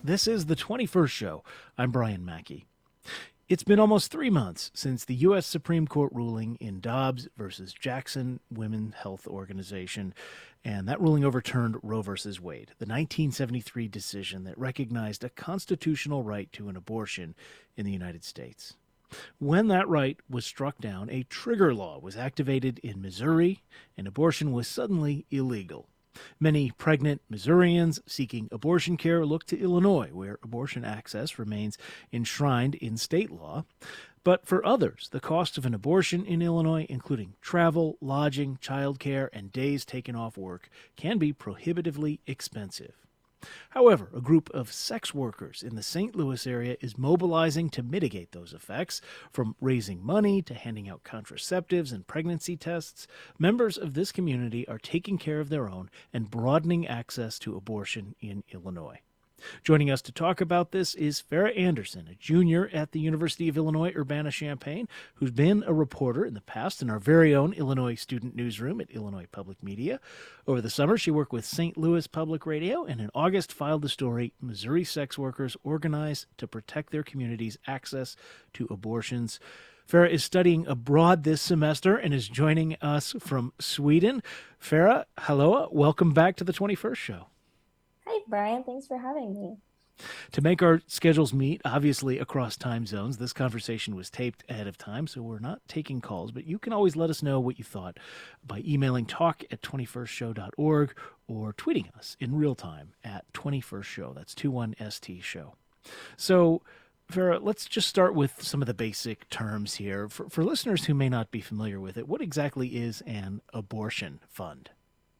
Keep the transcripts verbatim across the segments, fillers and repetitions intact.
This is the twenty-first show. I'm Brian Mackey. It's been almost three months since the U S Supreme Court ruling in Dobbs versus Jackson Women's Health Organization, and that ruling overturned Roe versus Wade, the nineteen seventy-three decision that recognized a constitutional right to an abortion in the United States. When that right was struck down, a trigger law was activated in Missouri, and abortion was suddenly illegal. Many pregnant Missourians seeking abortion care look to Illinois, where abortion access remains enshrined in state law. But for others, the cost of an abortion in Illinois, including travel, lodging, childcare, and days taken off work, can be prohibitively expensive. However, a group of sex workers in the Saint Louis area is mobilizing to mitigate those effects. From raising money to handing out contraceptives and pregnancy tests, members of this community are taking care of their own and broadening access to abortion in Illinois. Joining us to talk about this is Farah Anderson, a junior at the University of Illinois Urbana-Champaign, who's been a reporter in the past in our very own Illinois Student Newsroom at Illinois Public Media. Over the summer, she worked with Saint Louis Public Radio, and in August filed the story, Missouri Sex Workers Organize to Protect Their Community's Access to Abortions. Farah is studying abroad this semester and is joining us from Sweden. Farah, hello. Welcome back to the twenty-first show. Hi, Brian. Thanks for having me. To make our schedules meet, obviously across time zones, this conversation was taped ahead of time, so we're not taking calls, but you can always let us know what you thought by emailing talk at twenty-first show dot org or tweeting us in real time at twenty-first show. That's twenty-one S T show. So, Farah, let's just start with some of the basic terms here. For, for listeners who may not be familiar with it, what exactly is an abortion fund?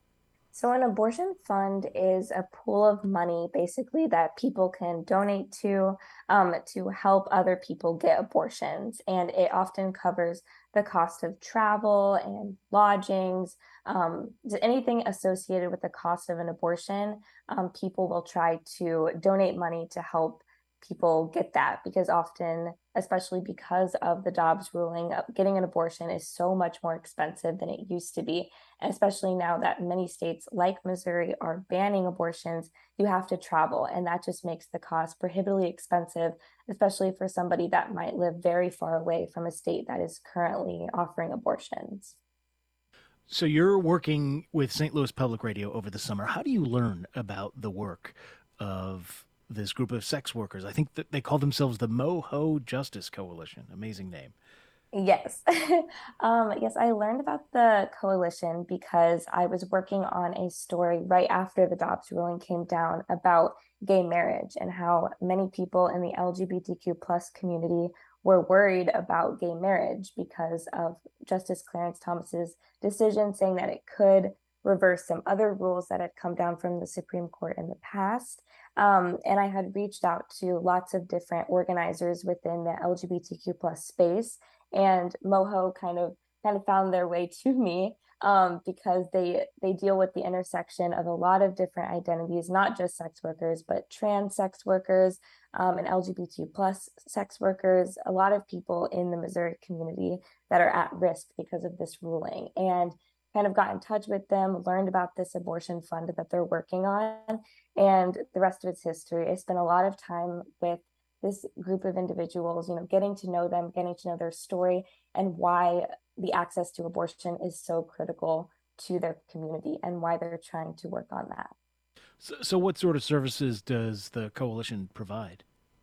So an abortion fund is a pool of money basically that people can donate to um, to help other people get abortions. And it often covers the cost of travel and lodgings, um, anything associated with the cost of an abortion. Um, people will try to donate money to help people get that, because often, especially because of the Dobbs ruling, getting an abortion is so much more expensive than it used to be. And especially now that many states like Missouri are banning abortions, you have to travel, and that just makes the cost prohibitively expensive, especially for somebody that might live very far away from a state that is currently offering abortions. So you're working with Saint Louis Public Radio over the summer. How do you learn about the work of this group of sex workers? I think that they call themselves the Moho Justice Coalition. Amazing name. Yes. um, yes, I learned about the coalition because I was working on a story right after the Dobbs ruling came down about gay marriage and how many people in the L G B T Q plus community were worried about gay marriage because of Justice Clarence Thomas's decision saying that it could reverse some other rules that had come down from the Supreme Court in the past. Um, and I had reached out to lots of different organizers within the L G B T Q plus space, and Moho kind of kind of found their way to me um, because they they deal with the intersection of a lot of different identities, not just sex workers, but trans sex workers um, and L G B T plus sex workers, a lot of people in the Missouri community that are at risk because of this ruling. And kind of got in touch with them, learned about this abortion fund that they're working on, and the rest of its history. I spent a lot of time with this group of individuals, you know, getting to know them, getting to know their story, and why the access to abortion is so critical to their community and why they're trying to work on that. So, so what sort of services does the coalition provide?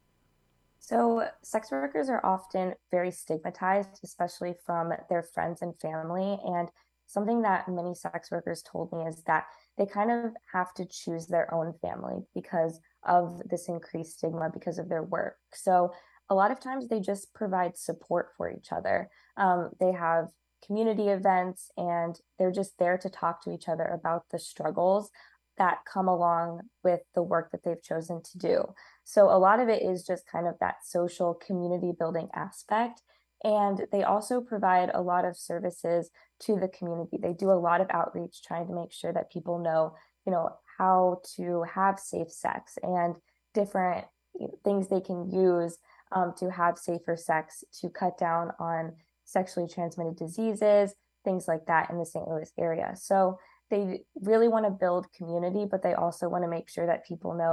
So sex workers are often very stigmatized, especially from their friends and family. And something that many sex workers told me is that they kind of have to choose their own family because of this increased stigma because of their work. So a lot of times they just provide support for each other. Um, they have community events and they're just there to talk to each other about the struggles that come along with the work that they've chosen to do. So a lot of it is just kind of that social community building aspect. And they also provide a lot of services to the community. They do a lot of outreach trying to make sure that people know, you know, how to have safe sex and different you know, things they can use um, to have safer sex, to cut down on sexually transmitted diseases, things like that in the Saint Louis area. So they really want to build community, but they also want to make sure that people know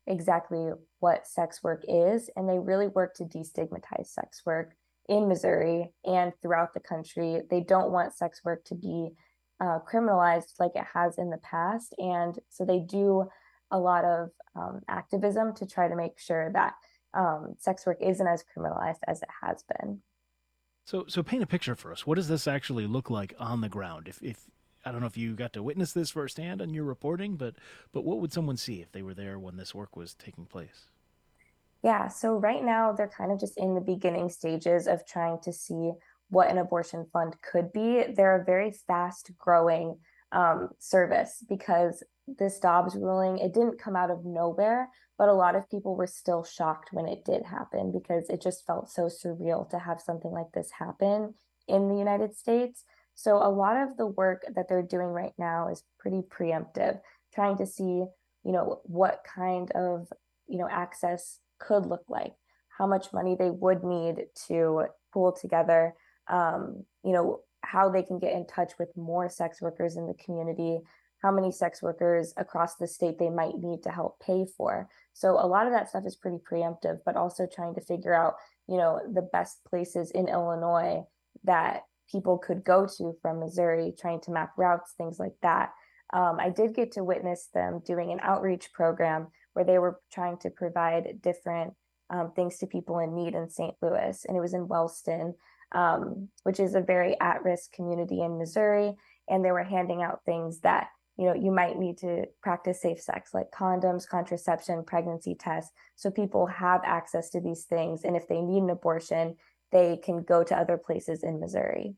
exactly what sex work is, and they really work to destigmatize sex work in Missouri and throughout the country. They don't want sex work to be uh, criminalized like it has in the past, and so they do a lot of um, activism to try to make sure that um, sex work isn't as criminalized as it has been. So, so paint a picture for us. What does this actually look like on the ground? If, if I don't know if you got to witness this firsthand in your reporting, but but what would someone see if they were there when this work was taking place? Yeah, so right now they're kind of just in the beginning stages of trying to see what an abortion fund could be. They're a very fast growing um, service because this Dobbs ruling, it didn't come out of nowhere, but a lot of people were still shocked when it did happen because it just felt so surreal to have something like this happen in the United States. So a lot of the work that they're doing right now is pretty preemptive, trying to see, you know, what kind of, you know, access could look like, how much money they would need to pool together, um, you know, how they can get in touch with more sex workers in the community, how many sex workers across the state they might need to help pay for. So a lot of that stuff is pretty preemptive, but also trying to figure out, you know, the best places in Illinois that people could go to from Missouri, trying to map routes, things like that. Um, I did get to witness them doing an outreach program where they were trying to provide different um, things to people in need in Saint Louis. And it was in Wellston, um, which is a very at risk community in Missouri. And they were handing out things that, you know, you might need to practice safe sex, like condoms, contraception, pregnancy tests. So people have access to these things. And if they need an abortion, they can go to other places in Missouri.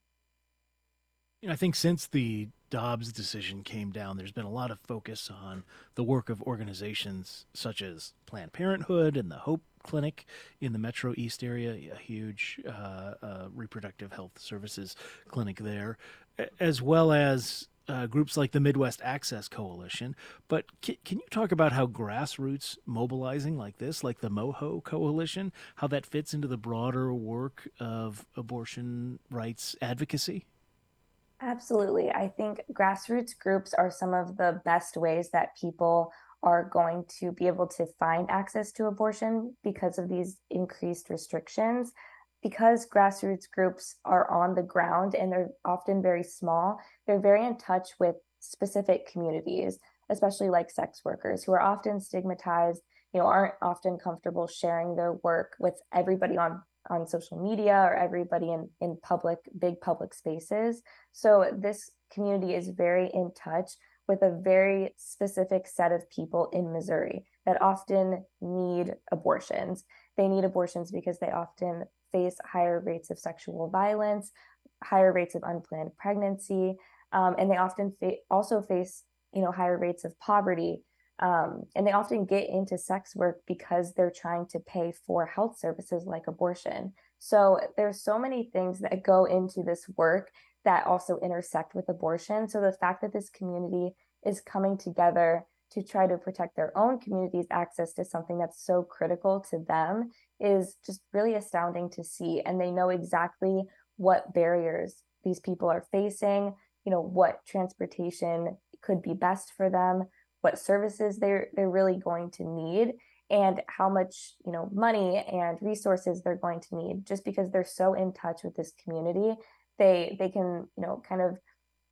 You know, I think since the Dobbs decision came down, there's been a lot of focus on the work of organizations such as Planned Parenthood and the Hope Clinic in the Metro East area, a huge uh, uh, reproductive health services clinic there, as well as uh, groups like the Midwest Access Coalition. But can, can you talk about how grassroots mobilizing like this, like the MoHo Coalition, how that fits into the broader work of abortion rights advocacy? Absolutely. I think grassroots groups are some of the best ways that people are going to be able to find access to abortion because of these increased restrictions. Because grassroots groups are on the ground and they're often very small, they're very in touch with specific communities, especially like sex workers who are often stigmatized, you know, aren't often comfortable sharing their work with everybody on on social media or everybody in in public, big public spaces. So this community is very in touch with a very specific set of people in Missouri that often need abortions. They need abortions because they often face higher rates of sexual violence, higher rates of unplanned pregnancy, um, and they often fa- also face, you know, higher rates of poverty. Um, and they often get into sex work because they're trying to pay for health services like abortion. So there's so many things that go into this work that also intersect with abortion. So the fact that this community is coming together to try to protect their own community's access to something that's so critical to them is just really astounding to see. And they know exactly what barriers these people are facing, you know, what transportation could be best for them, what services they're they're really going to need, and how much, you know, money and resources they're going to need. Just because they're so in touch with this community, they they can, you know, kind of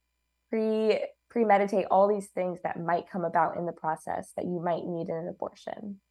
pre premeditate all these things that might come about in the process that you might need in an abortion.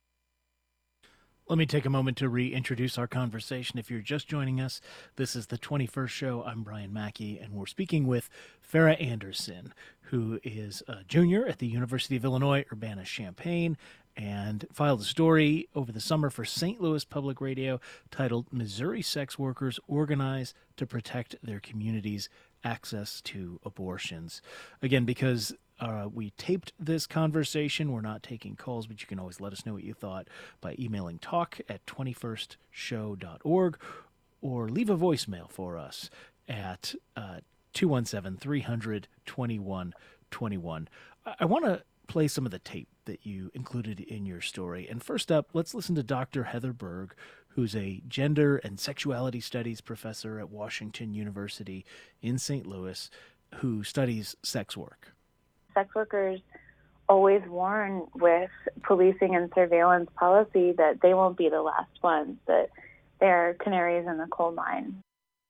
Let me take a moment to reintroduce our conversation. If you're just joining us, this is the twenty-first show. I'm Brian Mackey, and we're speaking with Farah Anderson, who is a junior at the University of Illinois Urbana-Champaign and filed a story over the summer for Saint Louis Public Radio titled Missouri Sex Workers Organize to Protect Their Community's Access to Abortions. Again, because Uh, we taped this conversation. We're not taking calls, but you can always let us know what you thought by emailing talk at twenty first show dot org or leave a voicemail for us at uh, two one seven, three hundred, twenty-one twenty-one. I, I want to play some of the tape that you included in your story. And first up, let's listen to Doctor Heather Berg, who's a gender and sexuality studies professor at Washington University in Saint Louis, who studies sex work. Sex workers always warn with policing and surveillance policy that they won't be the last ones, that they're canaries in the coal mine.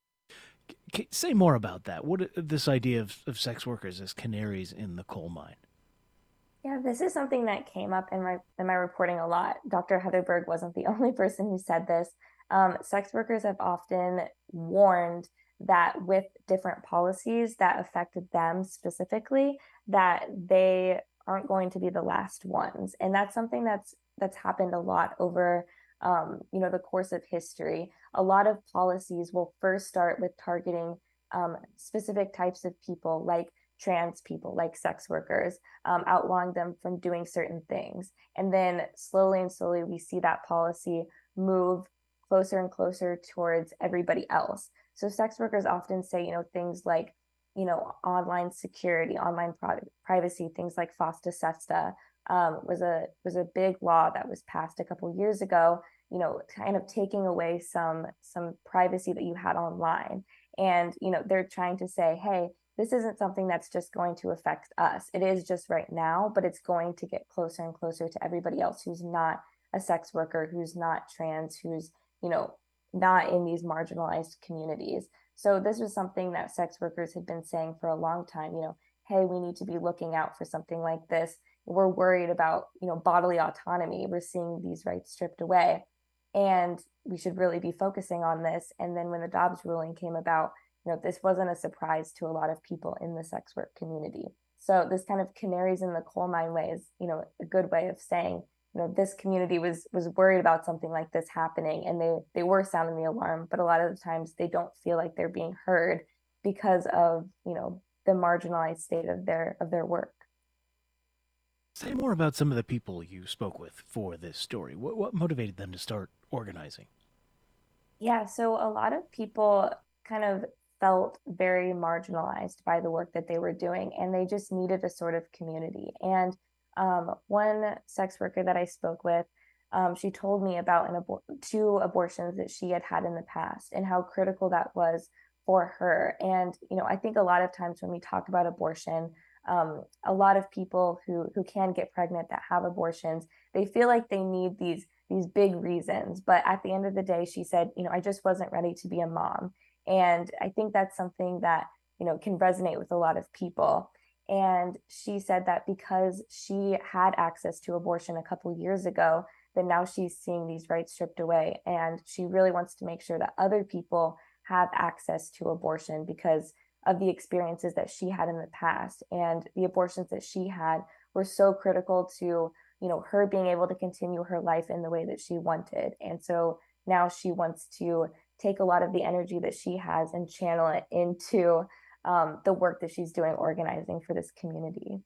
Say more about that. What this idea of, of sex workers as canaries in the coal mine? Yeah, this is something that came up in my in my reporting a lot. Doctor Heather Berg wasn't the only person who said this. Um, sex workers have often warned that with different policies that affected them specifically, that they aren't going to be the last ones, and that's something that's that's happened a lot over um, you know the course of history. A lot of policies will first start with targeting um, specific types of people, like trans people, like sex workers, um, outlawing them from doing certain things. And then slowly and slowly, we see that policy move closer and closer towards everybody else. So sex workers often say, you know, things like, you know, online security, online product, privacy, things like FOSTA SESTA um, was a was a big law that was passed a couple years ago. You know, kind of taking away some some privacy that you had online, and you know, they're trying to say, hey, this isn't something that's just going to affect us. It is just right now, but it's going to get closer and closer to everybody else who's not a sex worker, who's not trans, who's, you know, not in these marginalized communities. So this was something that sex workers had been saying for a long time, you know, hey, we need to be looking out for something like this. We're worried about, you know, bodily autonomy. We're seeing these rights stripped away. And we should really be focusing on this. And then when the Dobbs ruling came about, you know, this wasn't a surprise to a lot of people in the sex work community. So this kind of canaries in the coal mine way is, you know, a good way of saying, you know, this community was was worried about something like this happening, and they they were sounding the alarm, but a lot of the times they don't feel like they're being heard because of, you know, the marginalized state of their of their work. Say more about some of the people you spoke with for this story. What, what motivated them to start organizing? Yeah, so a lot of people kind of felt very marginalized by the work that they were doing, and they just needed a sort of community. And um, one sex worker that I spoke with, um, she told me about an abor- two abortions that she had had in the past and how critical that was for her. And you know, I think a lot of times when we talk about abortion, um, a lot of people who who can get pregnant that have abortions, they feel like they need these these big reasons. But at the end of the day, she said, you know, I just wasn't ready to be a mom. And I think that's something that, you know, can resonate with a lot of people. And she said that because she had access to abortion a couple years ago, that now she's seeing these rights stripped away. And she really wants to make sure that other people have access to abortion because of the experiences that she had in the past. And the abortions that she had were so critical to, you know, her being able to continue her life in the way that she wanted. And so now she wants to take a lot of the energy that she has and channel it into um, the work that she's doing organizing for this community.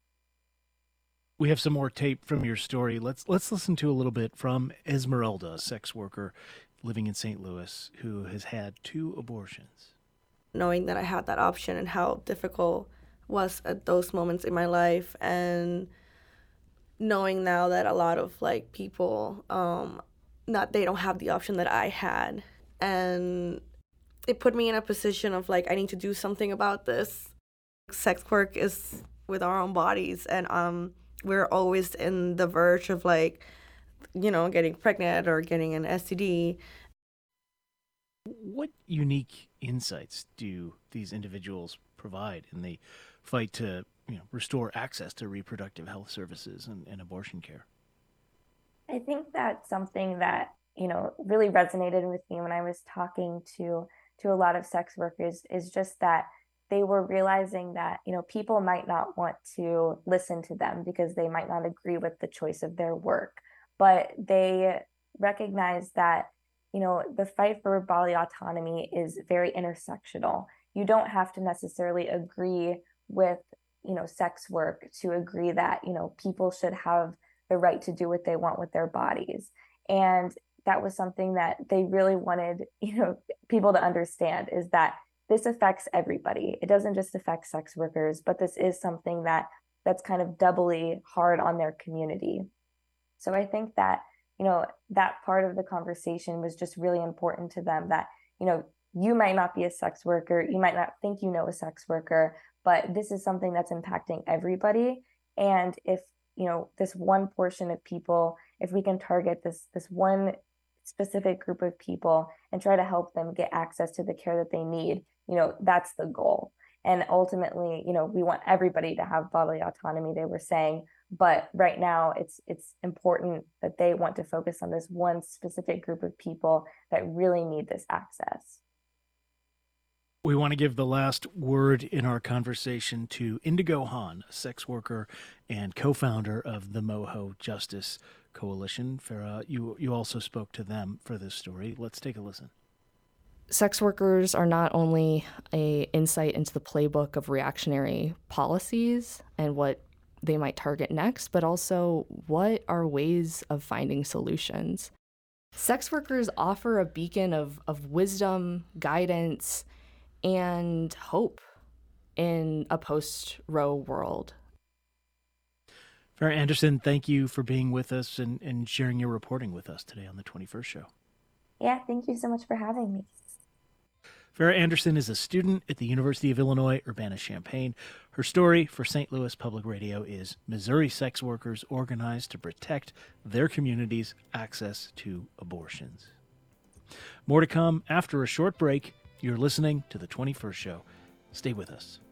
We have some more tape from your story. Let's let's listen to a little bit from Esmeralda, a sex worker living in Saint Louis who has had two abortions. Knowing that I had that option and how difficult was at those moments in my life, and knowing now that a lot of like people um not they don't have the option that I had, and it put me in a position of like I need to do something about this. Sex work is with our own bodies, and um we're always in the verge of like, you know, getting pregnant or getting an S T D. What unique insights do these individuals provide in the fight to, you know, restore access to reproductive health services and, and abortion care? I think that's something that, you know, really resonated with me when I was talking to to a lot of sex workers is just that they were realizing that, you know, people might not want to listen to them because they might not agree with the choice of their work, but they recognize that, you know, the fight for bodily autonomy is very intersectional. You don't have to necessarily agree with, you know, sex work to agree that, you know, people should have the right to do what they want with their bodies. And that was something that they really wanted, you know, people to understand, is that this affects everybody. It doesn't just affect sex workers, but this is something that that's kind of doubly hard on their community. So I think that, you know, that part of the conversation was just really important to them, that, you know, you might not be a sex worker, you might not think you know a sex worker, but this is something that's impacting everybody. And if, you know, this one portion of people, if we can target this this one specific group of people and try to help them get access to the care that they need, you know, that's the goal. And ultimately, you know, we want everybody to have bodily autonomy, they were saying, but right now it's it's important that they want to focus on this one specific group of people that really need this access. We want to give the last word in our conversation to Indigo Han, a sex worker and co-founder of the Moho Justice Coalition. Farah, you, you also spoke to them for this story. Let's take a listen. Sex workers are not only a insight into the playbook of reactionary policies and what they might target next, but also what are ways of finding solutions. Sex workers offer a beacon of, of wisdom, guidance, and hope in a post-Roe world. Farah Anderson, thank you for being with us and, and sharing your reporting with us today on the twenty-first Show. Yeah, thank you so much for having me. Farah Anderson is a student at the University of Illinois, Urbana-Champaign. Her story for Saint Louis Public Radio is Missouri sex workers organized to protect their community's access to abortions. More to come after a short break. You're listening to the twenty-first Show. Stay with us.